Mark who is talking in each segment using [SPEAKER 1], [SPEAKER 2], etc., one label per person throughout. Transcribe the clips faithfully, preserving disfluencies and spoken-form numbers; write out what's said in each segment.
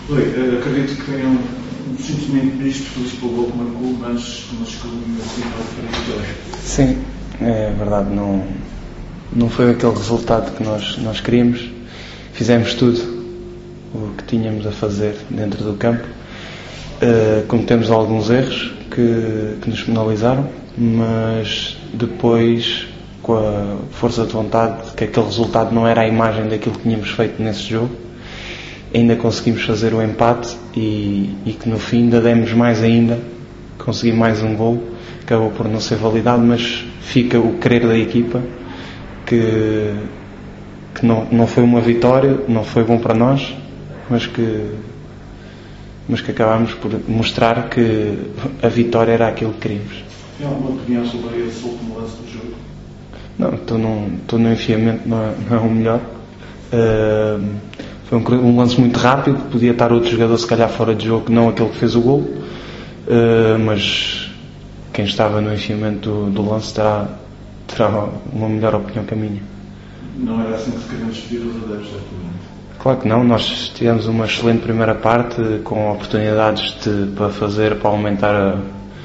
[SPEAKER 1] Oi, acredito que tenham recentemente visto, feliz pelo gol que marcou, mas, mas que assim para a vitória.
[SPEAKER 2] Sim, é verdade, não, não foi aquele resultado que nós, nós queríamos. Fizemos tudo o que tínhamos a fazer dentro do campo. Uh, cometemos alguns erros que, que nos penalizaram, mas depois, com a força de vontade, que aquele resultado não era a imagem daquilo que tínhamos feito nesse jogo, ainda conseguimos fazer o empate e, e que no fim ainda demos mais ainda, consegui mais um gol, acabou por não ser validado, mas fica o querer da equipa, que, que não, não foi uma vitória, não foi bom para nós, mas que, mas que acabámos por mostrar que a vitória era aquilo que queríamos.
[SPEAKER 1] Tem alguma opinião sobre esse último lance do jogo?
[SPEAKER 2] Não, estou num, estou no enfiamento, não é, não é o melhor. Uh, foi um, um lance muito rápido, podia estar outro jogador se calhar fora de jogo, não aquele que fez o gol, uh, mas quem estava no enfiamento do, do lance terá, terá uma melhor opinião que a minha.
[SPEAKER 1] Não era assim que se queriam despedir os adeptos, certamente?
[SPEAKER 2] Claro que não, nós tivemos uma excelente primeira parte com oportunidades de, para fazer, para aumentar a,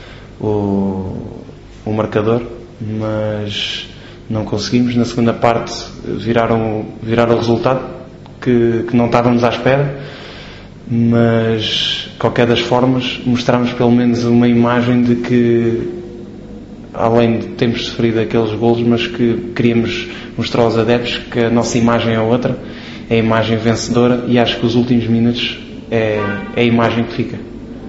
[SPEAKER 2] o, o marcador, mas não conseguimos. Na segunda parte viraram, viraram o resultado que, que não estávamos à espera, mas de qualquer das formas mostramos pelo menos uma imagem de que, além de termos sofrido aqueles golos, mas que queríamos mostrar aos adeptos que a nossa imagem é outra, é a imagem vencedora, e acho que os últimos minutos é, é a imagem que fica.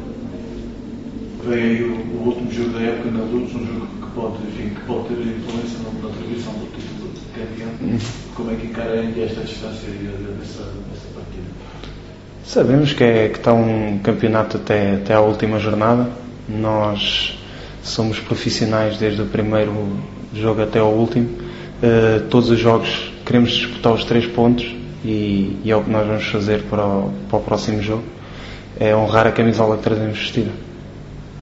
[SPEAKER 1] Vem aí o, o último jogo da época na Luz, um jogo que pode, enfim, que pode ter influência na atribuição do título de campeão. Hum. Como é que encarem esta distância dessa, dessa partida?
[SPEAKER 2] Sabemos que, é, que está um campeonato até, até à última jornada. Nós somos profissionais desde o primeiro jogo até ao último. Uh, todos os jogos queremos disputar os três pontos e, e é o que nós vamos fazer para o, para o próximo jogo. É honrar a camisola que trazemos vestida.